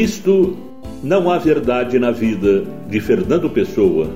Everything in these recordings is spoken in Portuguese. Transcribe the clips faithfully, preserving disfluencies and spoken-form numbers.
isto, não há verdade na vida, de Fernando Pessoa.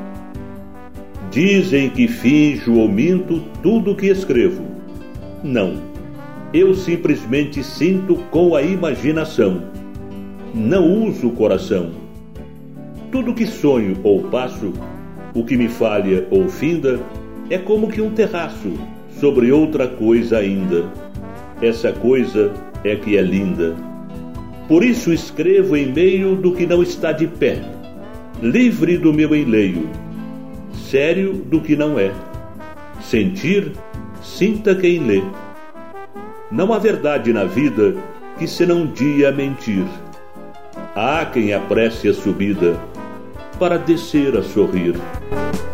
Dizem que finjo ou minto tudo o que escrevo. Não, eu simplesmente sinto com a imaginação. Não uso o coração. Tudo que sonho ou passo, o que me falha ou finda, é como que um terraço sobre outra coisa ainda. Essa coisa é que é linda. Por isso escrevo em meio do que não está de pé, livre do meu enleio, sério do que não é. Sentir, sinta quem lê. Não há verdade na vida que senão um dia mentir. Há quem apresse a subida para descer a sorrir.